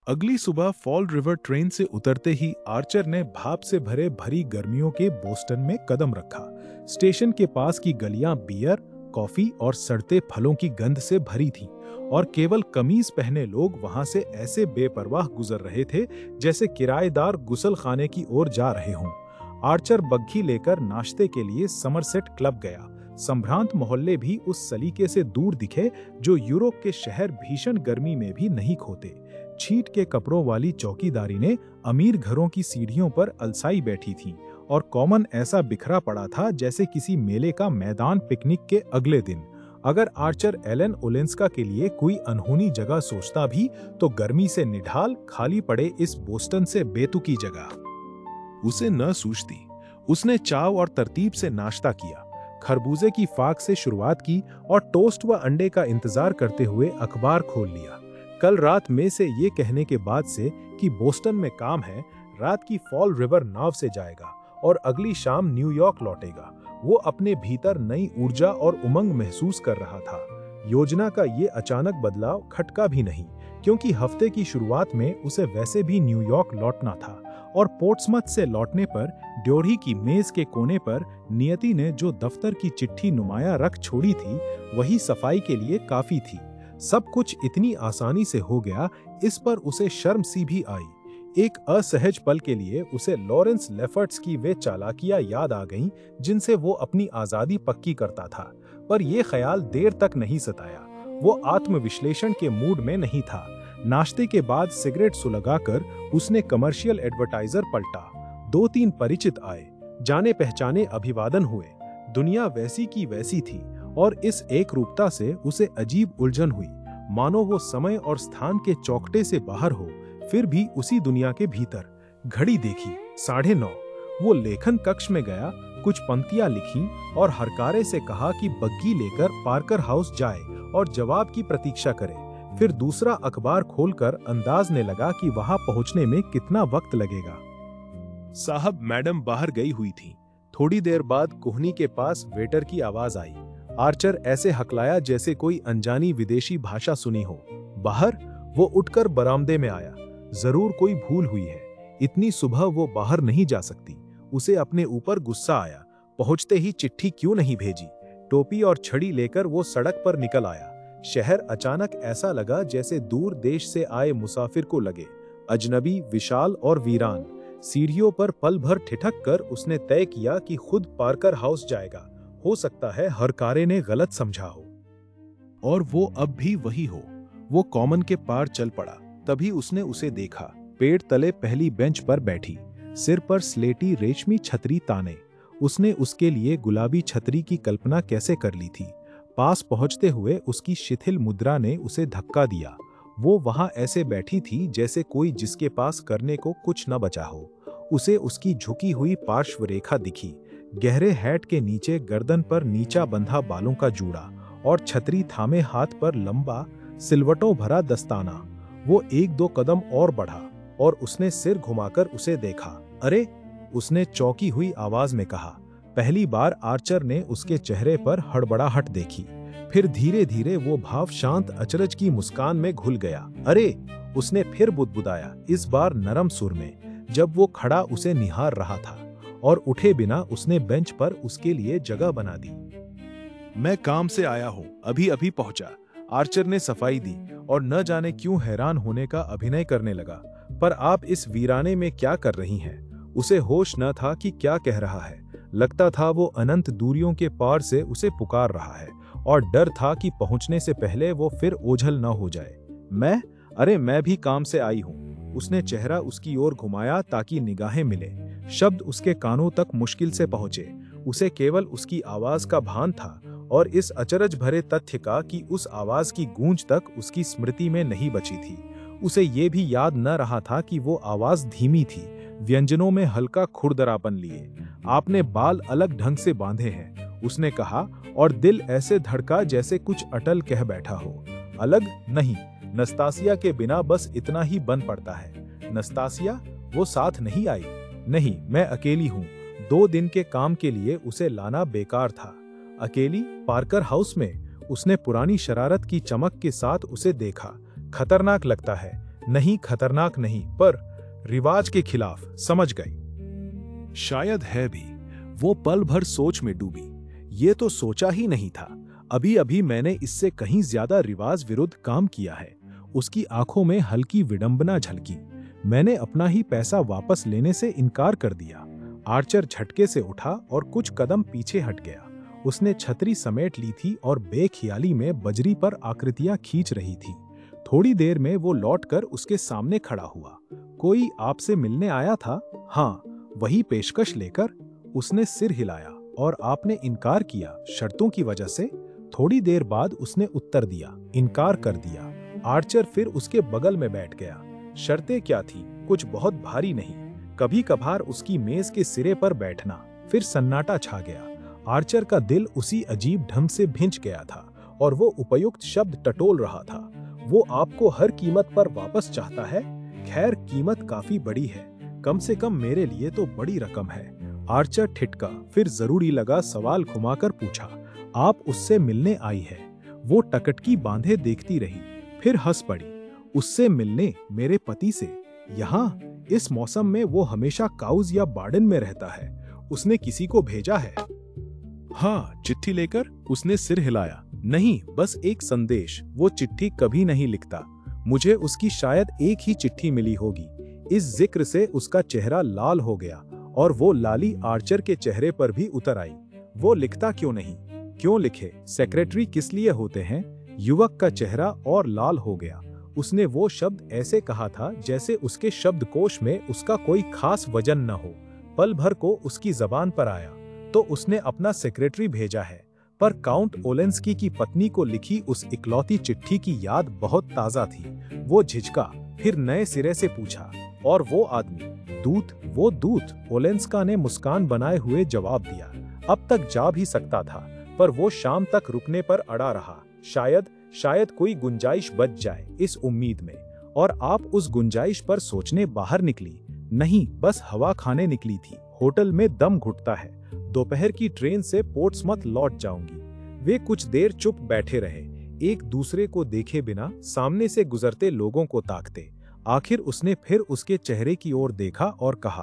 अगली सुबह fall river train से उतरते ही आर्चर ने भाप से भरे भरी गर्मियों के बोस्टन में कदम रखा। स्टेशन के पास की गलियां बियर, कॉफी और सड़ते फलों की गंध से भरी थीं और केवल कमीज पहने लोग वहां से ऐसे बेपरवाह गुजर रहे थे जैसे किराएदार गुसलखाने की ओर जा रहे हों। आर्चर बग्घी लेकर नाश्ते के लिए समरसेट क्लब गया। संभ्रांत मोहल्ले भी उस सलीके से दूर दिखे जो यूरोप के शहर भीषण गर्मी में भी नहीं खोते। छींट के कपड़ों वाली चौकीदारी ने अमीर घरों की सीढ़ियों पर अलसाई बैठी थी और कॉमन ऐसा बिखरा पड़ा था जैसे किसी मेले का मैदान पिकनिक के अगले दिन। अगर आर्चर एलन ओलेंस्का के लिए कोई अनहोनी जगह सोचता भी तो गर्मी से निढाल खाली पड़े इस बोस्टन से बेतुकी जगह उसे न सूझती। उसने चाव और तरतीब से नाश्ता किया, खरबूजे की फाक से शुरुआत की और टोस्ट व अंडे का इंतजार करते हुए अखबार खोल लिया। कल रात में से ये कहने के बाद से कि बोस्टन में काम है, रात की फॉल रिवर नाव से जाएगा और अगली शाम न्यूयॉर्क लौटेगा। वो अपने भीतर नई ऊर्जा और उमंग महसूस कर रहा था। योजना का ये अचानक बदलाव खटका भी नहीं, क्योंकि हफ्ते की शुरुआत में उसे वैसे भी न्यूयॉर्क लौटना था और पोर्ट्समथ से लौटने पर ड्योढ़ी की मेज के कोने पर नियति ने जो दफ्तर की चिट्ठी नुमाया रख छोड़ी थी वही सफाई के लिए काफी थी। सब कुछ इतनी आसानी से हो गया, इस पर उसे शर्म सी भी आई। एक असहज पल के लिए उसे लॉरेंस लेफर्ट्स की वे चालाकियां याद आ गईं जिनसे वो अपनी आजादी पक्की करता था, पर यह ख्याल देर तक नहीं सताया। वो आत्मविश्लेषण के मूड में नहीं था। नाश्ते के बाद सिगरेट सुलगाकर उसने कमर्शियल एडवर्टाइजर पलटा। 2-3 परिचित आए, जाने पहचाने अभिवादन हुए। दुनिया वैसी की वैसी थी और इस एक रूपता से उसे अजीब उलझन हुई, मानो वो समय और स्थान के चौखटे से बाहर हो, फिर भी उसी दुनिया के भीतर। घड़ी देखी, 9:30। वो लेखन कक्ष में गया, कुछ पंक्तियां लिखीं और हरकारे से कहा कि बग्गी लेकर पार्कर हाउस जाए और जवाब की प्रतीक्षा करे। फिर दूसरा अखबार खोलकर अंदाजने लगा कि वहां पहुंचने में कितना वक्त लगेगा। साहब, मैडम बाहर गई हुई थी। थोड़ी देर बाद कोहनी के पास वेटर की आवाज आई। आर्चर ऐसे हकलाया जैसे कोई अनजानी विदेशी भाषा सुनी हो। बाहर? वो उठकर बरामदे में आया। जरूर कोई भूल हुई है, इतनी सुबह वो बाहर नहीं जा सकती। उसे अपने ऊपर गुस्सा आया। पहुंचते ही चिट्ठी क्यों नहीं भेजी? टोपी और छड़ी लेकर वो सड़क पर निकल आया। शहर अचानक ऐसा लगा जैसे दूर देश से आए मुसाफिर को लगे, अजनबी, विशाल और वीरान। सीढ़ियों पर पल भर ठिठक कर उसने तय किया कि खुद पार्कर हाउस जाएगा। हो सकता है हरकारे ने गलत समझा हो और वो अब भी वही हो। वो कॉमन के पार चल पड़ा। तभी उसने उसे देखा, पेड़ तले पहली बेंच पर बैठी, सिर पर स्लेटी रेशमी छतरी ताने। उसने उसके लिए गुलाबी छतरी की कल्पना कैसे कर ली थी। पास पहुंचते हुए उसकी शिथिल मुद्रा ने उसे धक्का दिया। वो वहां ऐसे बैठी थी जैसे कोई जिसके पास करने को कुछ न बचा हो। उसे उसकी झुकी हुई पार्श्व रेखा दिखी, गहरे हैट के नीचे गर्दन पर नीचा बंधा बालों का जूड़ा और छतरी थामे हाथ पर लंबा सिलवटों भरा दस्ताना। वो 1-2 कदम और बढ़ा और उसने सिर घुमाकर उसे देखा। अरे, उसने चौंकी हुई आवाज में कहा। पहली बार आर्चर ने उसके चेहरे पर हड़बड़ाहट देखी, फिर धीरे धीरे वो भाव शांत अचरज की मुस्कान में घुल गया। अरे, उसने फिर बुदबुदाया, इस बार नरम सुर में, जब वो खड़ा उसे निहार रहा था और उठे बिना उसने बेंच पर उसके लिए जगह बना दी। मैं काम से आया हूँ, अभी अभी पहुंचा। आर्चर ने सफाई दी और न जाने क्यों हैरान होने का अभिनय करने लगा। पर आप इस वीराने में क्या कर रही हैं? उसे होश न था कि क्या कह रहा है। लगता था वो अनंत दूरियों के पार से उसे पुकार रहा है और डर था कि पहुंचने से पहले वो फिर ओझल न हो जाए। मैं? अरे, मैं भी काम से आई हूँ। उसने चेहरा उसकी ओर घुमाया ताकि निगाहें मिले। शब्द उसके कानों तक मुश्किल से पहुंचे। उसे केवल उसकी आवाज का भान था और इस अचरज भरे तथ्य का कि उस आवाज की गूंज तक उसकी स्मृति में नहीं बची थी। उसे ये भी याद न रहा था कि वो आवाज धीमी थी, व्यंजनों में हल्का खुरदरापन लिए। आपने बाल अलग ढंग से बांधे हैं, उसने कहा, और दिल ऐसे धड़का जैसे कुछ अटल कह बैठा हो। अलग नहीं, नस्तासिया के बिना बस इतना ही बन पड़ता है। नस्तासिया? वो साथ नहीं आई? नहीं, मैं अकेली हूँ। 2 दिन के काम के लिए उसे लाना बेकार था। अकेली? पार्कर हाउस में? उसने पुरानी शरारत की चमक के साथ उसे देखा। खतरनाक लगता है। नहीं, खतरनाक नहीं, पर रिवाज के खिलाफ, समझ गई। शायद है भी। वो पल भर सोच में डूबी। ये तो सोचा ही नहीं था। अभी अभी मैंने इससे कहीं ज्यादा रिवाज विरुद्ध काम किया है। उसकी आंखों में हल्की विडंबना झलकी। मैंने अपना ही पैसा वापस लेने से इनकार कर दिया। आर्चर झटके से उठा और कुछ कदम पीछे हट गया। उसने छतरी समेट ली थी और बेख्याली में बजरी पर आकृतियां खींच रही थी। थोड़ी देर में वो लौटकर उसके सामने खड़ा हुआ। कोई आपसे मिलने आया था? हाँ, वही पेशकश लेकर। उसने सिर हिलाया। और आपने इनकार किया, शर्तों की वजह से? थोड़ी देर बाद उसने उत्तर दिया, इनकार कर दिया। आर्चर फिर उसके बगल में बैठ गया। शर्तें क्या थी? कुछ बहुत भारी नहीं। कभी कभार उसकी मेज के सिरे पर बैठना। फिर सन्नाटा छा गया। आर्चर का दिल उसी अजीब ढंग से भिंच गया था और वो उपयुक्त शब्द टटोल रहा था। वो आपको हर कीमत पर वापस चाहता है? खैर, कीमत काफी बड़ी है। कम से कम मेरे लिए तो बड़ी रकम है। आर्चर ठिठका, फिर जरूरी लगा सवाल घुमाकर पूछा, आप उससे मिलने आई है? वो टकटकी बांधे देखती रही, फिर हंस पड़ी। उससे मिलने? मेरे पति से? यहाँ इस मौसम में? वो हमेशा काउज या बार्डन में रहता है। उसने किसी को भेजा है? हाँ, चिट्ठी लेकर? उसने सिर हिलाया। नहीं, बस एक संदेश। वो चिट्ठी कभी नहीं लिखता। मुझे उसकी शायद एक ही चिट्ठी मिली होगी। इस जिक्र से उसका चेहरा लाल हो गया और वो लाली आर्चर के चेहरे पर भी उतर आई। वो लिखता क्यों नहीं? क्यों लिखे? सेक्रेटरी किस लिए होते हैं? युवक का चेहरा और लाल हो गया। उसने वो शब्द ऐसे कहा था जैसे उसके शब्दकोश में उसका कोई खास वजन न हो। पल भर को उसकी जबान पर आया, तो उसने अपना सेक्रेटरी भेजा है। पर काउंट ओलेंस्की की पत्नी को लिखी उस इकलौती चिट्ठी की याद बहुत ताजा थी। वो झिझका, फिर नए सिरे से पूछा, और वो आदमी? दूत? वो दूत? ओलेंस्का ने मुस्कान बनाए हुए जवाब दिया। अब तक जा भी सकता था, पर वो शाम तक रुकने पर अड़ा रहा। शायद कोई गुंजाइश बच जाए, इस उम्मीद में। और आप उस गुंजाइश पर सोचने बाहर निकली? नहीं, बस हवा खाने निकली थी। होटल में दम घुटता है। दोपहर की ट्रेन से पोर्ट्समथ लौट जाऊंगी। वे कुछ देर चुप बैठे रहे, एक दूसरे को देखे बिना, सामने से गुजरते लोगों को ताकते। आखिर उसने फिर उसके चेहरे की ओर देखा और कहा,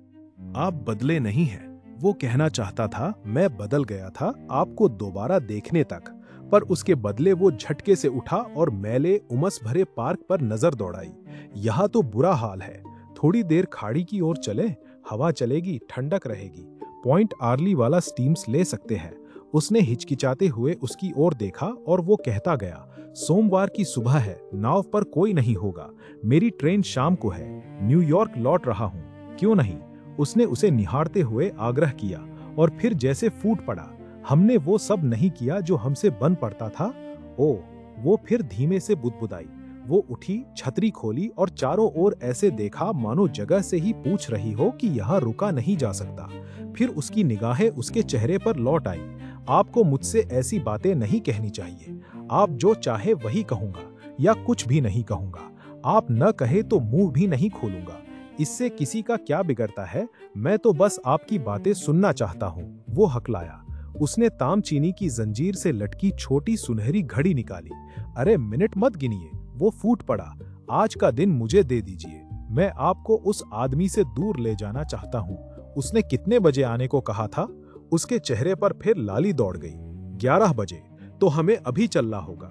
आप बदले नहीं हैं। वो कहना चाहता था मैं बदल गया था आपको दोबारा देखने तक, पर उसके बदले वो झटके से उठा और मैले उमस भरे पार्क पर नजर दौड़ाई। यहाँ तो बुरा हाल है। थोड़ी देर खाड़ी की ओर चले, हवा चलेगी, ठंडक रहेगी। पॉइंट आर्ली वाला स्टीम्स ले सकते हैं। उसने हिचकिचाते हुए उसकी ओर देखा और वो कहता गया, सोमवार की सुबह है, नाव पर कोई नहीं होगा। मेरी ट्रेन शाम को है, न्यूयॉर्क लौट रहा हूँ। क्यों नहीं? उसने उसे निहारते हुए आग्रह किया और फिर जैसे फूट पड़ा, हमने वो सब नहीं किया जो हमसे बन पड़ता था। ओह, वो फिर धीमे से बुदबुदाई। वो उठी, छतरी खोली और चारों ओर ऐसे देखा मानो जगह से ही पूछ रही हो कि यहाँ रुका नहीं जा सकता। फिर उसकी निगाहें उसके चेहरे पर लौट आई। आपको मुझसे ऐसी बातें नहीं कहनी चाहिए। आप जो चाहे वही कहूंगा या कुछ भी नहीं कहूंगा। आप न कहे तो मुंह भी नहीं खोलूंगा। इससे किसी का क्या बिगड़ता है? मैं तो बस आपकी बातें सुनना चाहता हूँ। वो हकलाया। उसने तामचीनी की जंजीर से लटकी छोटी सुनहरी घड़ी निकाली। अरे मिनट मत गिनिए। वो फूट पड़ा। आज का दिन मुझे दे दीजिए। मैं आपको उस आदमी से दूर ले जाना चाहता हूँ। उसने कितने बजे आने को कहा था? उसके चेहरे पर फिर लाली दौड़ गई। 11 बजे। तो हमें अभी चलना होगा।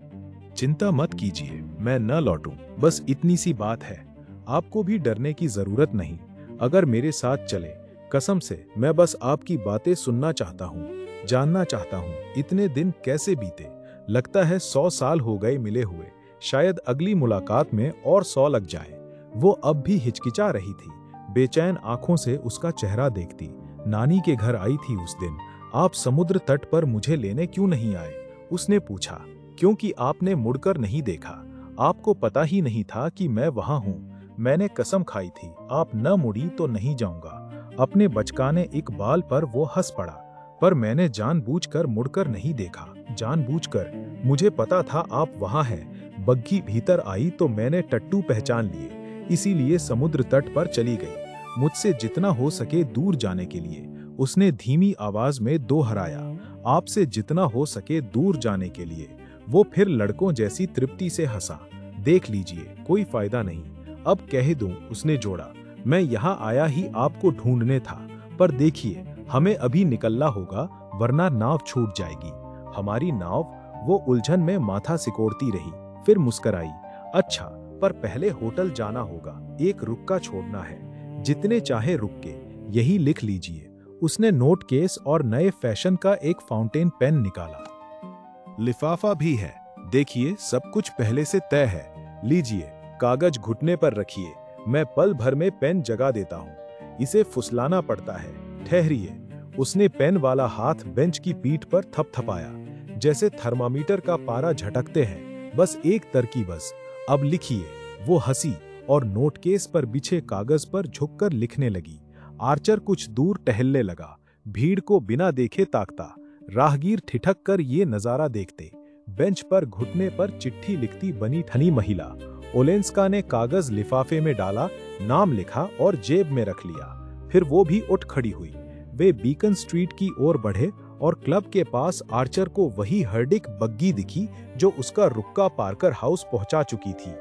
चिंता मत कीजिए, मैं न लौटूं। बस इतनी सी बात है। आपको भी डरने की जरूरत नहीं। अगर मेरे साथ चले, कसम से मैं बस आपकी बातें सुनना चाहता हूँ, जानना चाहता हूँ इतने दिन कैसे बीते। लगता है 100 साल हो गए मिले हुए। शायद अगली मुलाकात में और 100 लग जाए। वो अब भी हिचकिचा रही थी। बेचैन आंखों से उसका चेहरा देखती। नानी के घर आई थी उस दिन। आप समुद्र तट पर मुझे लेने क्यों नहीं आए? उसने पूछा। क्योंकि आपने मुड़कर नहीं देखा। आपको पता ही नहीं था कि मैं वहां हूँ। मैंने कसम खाई थी, आप न मुड़ी तो नहीं जाऊंगा। अपने बचकाने इकबाल पर वो हंस पड़ा। पर मैंने जानबूझकर मुड़कर नहीं देखा। जानबूझकर। मुझे पता था आप वहां हैं। बग्घी भीतर आई तो मैंने टट्टू पहचान लिए, इसीलिए समुद्र तट पर चली गई, मुझसे जितना हो सके दूर जाने के लिए। उसने धीमी आवाज में दोहराया, आपसे जितना हो सके दूर जाने के लिए। वो फिर लड़कों जैसी तृप्ति से हंसा। देख लीजिए, कोई फायदा नहीं। अब कह दूं, उसने जोड़ा, मैं यहाँ आया ही आपको ढूंढने था, पर देखिए हमें अभी निकलना होगा वरना नाव छूट जाएगी। हमारी नाव? वो उलझन में माथा सिकोड़ती रही, फिर मुस्कुराई। अच्छा, पर पहले होटल जाना होगा, एक रुक्का छोड़ना है। जितने चाहे रुक के, यही लिख लीजिए। उसने नोट केस और नए फैशन का एक फाउंटेन पेन निकाला। लिफाफा भी है, देखिए सब कुछ पहले से तय है। लीजिए, कागज घुटने पर रखिए, मैं पल भर में पेन जगा देता हूँ। इसे फुसलाना पड़ता है। ठहरिए। उसने पेन वाला हाथ बेंच की पीठ पर थपथपाया, जैसे थर्मामीटर का पारा झटकते हैं। बस एक तरकीब, बस, अब लिखिए। वो हंसी और नोटकेस पर बिछे कागज पर झुककर लिखने लगी। आर्चर कुछ दूर टहलने लगा, भीड़ को बिना देखे ताकता। राहगीर ठिठक कर ये नजारा देखते। बेंच पर घुटने पर चिट्ठी लिखती बनी ठनी महिला। ओलेंस्का ने कागज लिफाफे में डाला, नाम लिखा और जेब में रख लिया। फिर वो भी उठ खड़ी हुई। वे बीकन स्ट्रीट की ओर बढ़े और क्लब के पास आर्चर को वही हर्डिक बग्गी दिखी जो उसका रुक्का पार्कर हाउस पहुंचा चुकी थी।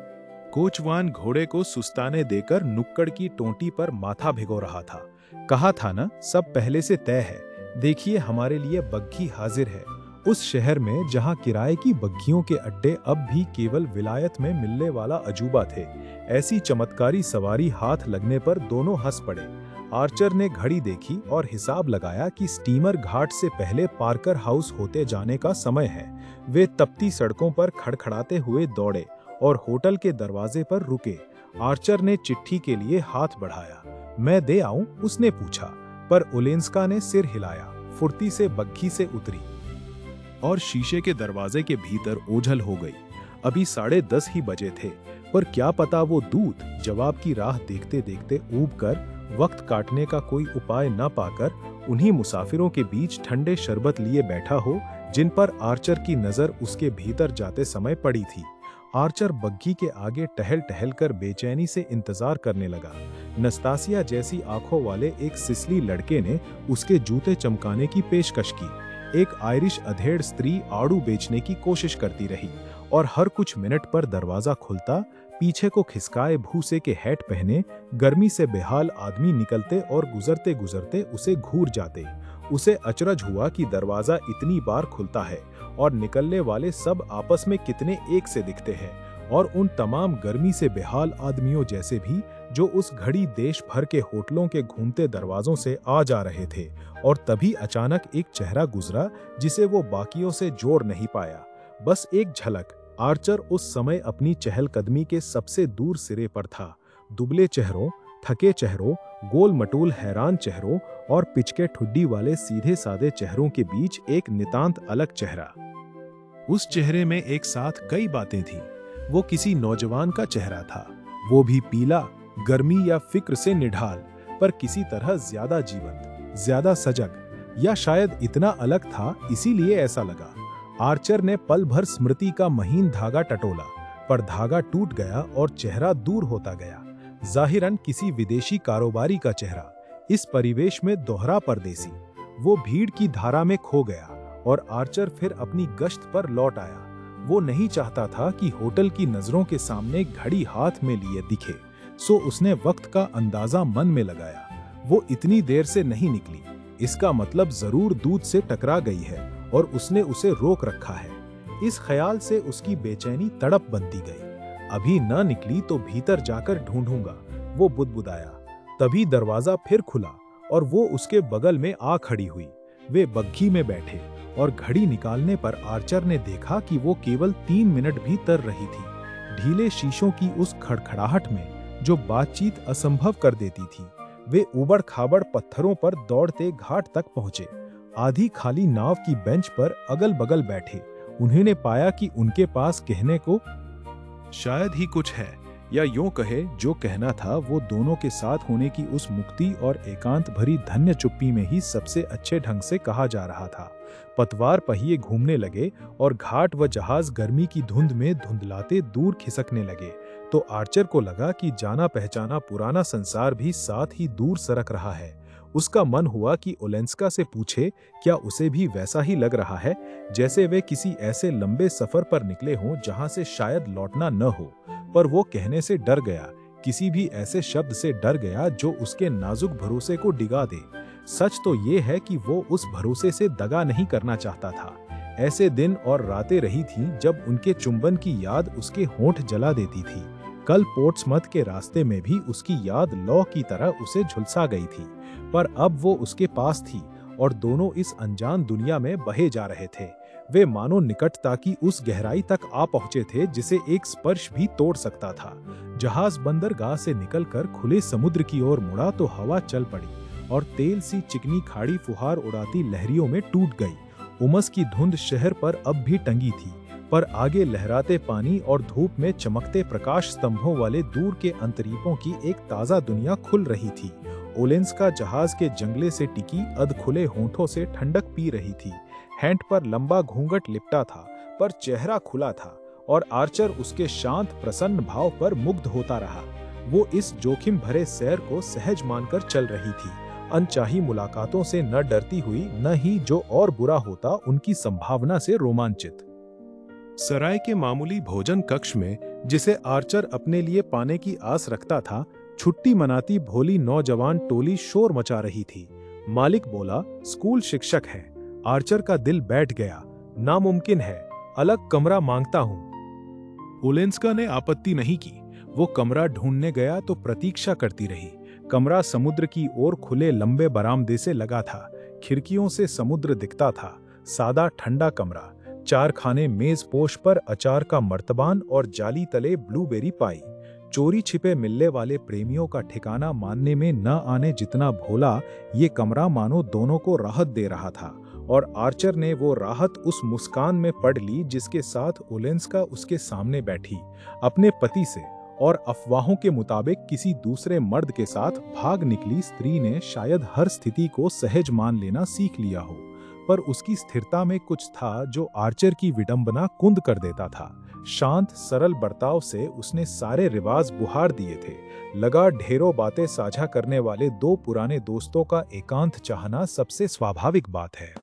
कोचवान घोड़े को सुस्ताने देकर नुक्कड़ की टोंटी पर माथा भिगो रहा था। कहा था ना, सब पहले से तय है। देखिए, हमारे लिए बग्घी हाजिर है। उस शहर में जहां किराए की बग्घियों के अड्डे अब भी केवल विलायत में मिलने वाला अजूबा थे, ऐसी चमत्कारी सवारी हाथ लगने पर दोनों हंस पड़े। आर्चर ने घड़ी देखी और हिसाब लगाया कि स्टीमर घाट से पहले पार्कर हाउस होते जाने का समय है। वे तपती सड़कों पर खड़खड़ाते हुए दौड़े और होटल के दरवाजे पर रुके। आर्चर ने चिट्ठी के लिए हाथ बढ़ाया। मैं दे आऊं? उसने पूछा, पर ओलेंस्का ने सिर हिलाया। फुर्ती से बग्घी से उतरी और शीशे के दरवाजे के भीतर ओझल हो गई। अभी 10:30 ही बजे थे, पर क्या पता वो दूत जवाब की राह देखते देखते ऊब कर वक्त काटने का कोई उपाय न पाकर उन्हीं मुसाफिरों के बीच ठंडे शरबत लिए बैठा हो जिन पर आर्चर की नजर उसके भीतर जाते समय पड़ी थी। आर्चर बग्घी के आगे टहल टहल कर बेचैनी से इंतजार करने लगा। नस्तासिया जैसी आंखों वाले एक सिसली लड़के ने उसके जूते चमकाने की पेशकश की। एक आयरिश अधेड़ स्त्री आड़ू बेचने की कोशिश करती रही और हर कुछ मिनट पर दरवाजा खुलता, पीछे को खिसकाए भूसे के हैट पहने गर्मी से बेहाल आदमी निकलते और गुजरते गुजरते उसे घूर जाते। उसे अचरज हुआ कि दरवाजा इतनी बार खुलता है और निकलने वाले सब आपस में कितने एक से दिखते हैं, और उन तमाम गर्मी से बेहाल आदमियों जैसे भी जो उस घड़ी देश भर के होटलों के घूमते दरवाजों से आ जा रहे थे। और तभी अचानक एक चेहरा गुजरा जिसे वो बाकियों से जोड़ नहीं पाया। बस एक झलक। आर्चर उस समय अपनी चहलकदमी के सबसे दूर सिरे पर था। दुबले चेहरों, थके चेहरों, गोल मटोल हैरान चेहरों और पिचके ठुड्डी वाले सीधे सादे चेहरों के बीच एक नितांत अलग चेहरा। उस चेहरे में एक साथ कई बातें थीं। वो किसी नौजवान का चेहरा था, वो भी पीला, गर्मी या फिक्र से निढाल, पर किसी तरह ज्यादा जीवंत, ज्यादा सजग, या शायद इतना अलग था इसीलिए ऐसा लगा। आर्चर ने पल भर स्मृति का महीन धागा टटोला, पर धागा टूट गया और चेहरा दूर होता गया। जाहिरन किसी विदेशी कारोबारी का चेहरा, इस परिवेश में दोहरा परदेसी। वो भीड़ की धारा में खो गया और आर्चर फिर अपनी गश्त पर लौट आया। वो नहीं चाहता था कि होटल की नजरों के सामने घड़ी हाथ में लिए दिखे, सो उसने वक्त का अंदाजा मन में लगाया। वो इतनी देर से नहीं निकली, इसका मतलब जरूर दूध से टकरा गई है और उसने उसे रोक रखा है। इस ख्याल से उसकी बेचैनी तड़प बनती गई। अभी न निकली तो भीतर जाकर ढूंढूंगा, वो बुदबुदाया। तभी दरवाजा फिर खुला और वो उसके बगल में आ खड़ी हुई। वे बग्घी में बैठे और घड़ी निकालने पर आर्चर ने देखा कि वो केवल 3 मिनट भी तर रही थी। ढीले शीशों की उस खड़खड़ाहट में जो बातचीत असंभव कर देती थी। वे उबड़ खाबड़ पत्थरों पर दौड़ते घाट तक पहुंचे। आधी खाली नाव की बेंच पर अगल बगल बैठे उन्होंने पाया कि उनके पास कहने को शायद ही कुछ है, या यूं कहे जो कहना था वो दोनों के साथ होने की उस मुक्ति और एकांत भरी धन्य चुप्पी में ही सबसे अच्छे ढंग से कहा जा रहा था। पतवार पहिए घूमने लगे और घाट व जहाज गर्मी की धुंध में धुंधलाते दूर खिसकने लगे, तो आर्चर को लगा कि जाना पहचाना पुराना संसार भी साथ ही दूर सरक रहा है। उसका मन हुआ कि ओलेंस्का से पूछे क्या उसे भी वैसा ही लग रहा है, जैसे वे किसी ऐसे लंबे सफर पर निकले हों जहां से शायद लौटना न हो। पर वो कहने से डर गया, किसी भी ऐसे शब्द से डर गया जो उसके नाजुक भरोसे को डिगा दे। सच तो ये है कि वो उस भरोसे से दगा नहीं करना चाहता था। ऐसे दिन और रातें रही थीं जब उनके चुंबन की याद उसके होंठ जला देती थी। कल पोर्ट्समथ के रास्ते में भी उसकी याद लौ की तरह उसे झुलसा गई थी, पर अब वो उसके पास थी और दोनों इस अनजान दुनिया में बहे जा रहे थे। वे मानो निकटता की उस गहराई तक आ पहुंचे थे जिसे एक स्पर्श भी तोड़ सकता था। जहाज बंदरगाह से निकलकर खुले समुद्र की ओर मुड़ा तो हवा चल पड़ी और तेल सी चिकनी खाड़ी फुहार उड़ाती लहरियों में टूट गई। उमस की धुंध शहर पर अब भी टंगी थी, पर आगे लहराते पानी और धूप में चमकते प्रकाश स्तंभों वाले दूर के अंतरीपों की एक ताजा दुनिया खुल रही थी। ओलेंस्का जहाज के जंगले से टिकी अधखुले होंठों से ठंडक पी रही थी। हैंट पर लंबा घूंघट लिपटा था, पर चेहरा खुला था और आर्चर उसके शांत प्रसन्न भाव पर मुग्ध होता रहा। वो इस जोखिम भरे सैर को सहज मानकर चल रही थी, अनचाही मुलाकातों से न डरती हुई, न ही जो और बुरा होता उनकी संभावना से रोमांचित। सराय के मामूली भोजन कक्ष में, जिसे आर्चर अपने लिए पाने की आस रखता था, छुट्टी मनाती भोली नौजवान टोली शोर मचा रही थी। मालिक बोला, स्कूल शिक्षक है। आर्चर का दिल बैठ गया। नामुमकिन है, अलग कमरा मांगता हूं। ओलेंस्का ने आपत्ति नहीं की। वो कमरा ढूंढने गया तो प्रतीक्षा करती रही। कमरा समुद्र की ओर खुले लंबे बरामदे से लगा था। खिड़कियों से समुद्र दिखता था। सादा ठंडा कमरा। 4 खाने मेज पोश पर अचार का मर्तबान और जाली तले ब्लूबेरी पाई। चोरी छिपे मिलने वाले प्रेमियों का ठिकाना मानने में न आने जितना भोला ये कमरा मानो दोनों को राहत दे रहा था, और आर्चर ने वो राहत उस मुस्कान में पढ़ ली जिसके साथ ओलेंस्का उसके सामने बैठी। अपने पति से और अफवाहों के मुताबिक किसी दूसरे मर्द के साथ भाग निकली स्त्री ने शायद हर स्थिति को सहज मान लेना सीख लिया हो, पर उसकी स्थिरता में कुछ था जो आर्चर की विडंबना कुंद कर देता था। शांत सरल बर्ताव से उसने सारे रिवाज बुहार दिए थे। लगा ढेरों बातें साझा करने वाले 2 पुराने दोस्तों का एकांत चाहना सबसे स्वाभाविक बात है।